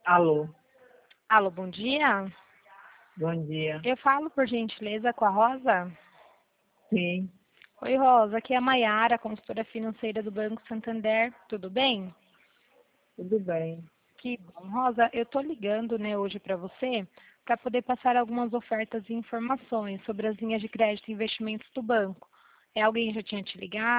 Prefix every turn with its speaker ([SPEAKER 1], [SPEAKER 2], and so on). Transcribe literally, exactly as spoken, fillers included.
[SPEAKER 1] Alô,
[SPEAKER 2] Alô, bom dia.
[SPEAKER 1] bom dia.
[SPEAKER 2] Eu falo, por gentileza, com a Rosa?
[SPEAKER 1] Sim,
[SPEAKER 2] Oi, Rosa, aqui é a Maiara, consultora financeira do Banco Santander. Tudo bem?
[SPEAKER 1] tudo bem.
[SPEAKER 2] Que bom. Rosa, eu tô ligando, né, hoje para você para poder passar algumas ofertas e informações sobre as linhas de crédito e investimentos do banco. É, alguém já tinha te ligado?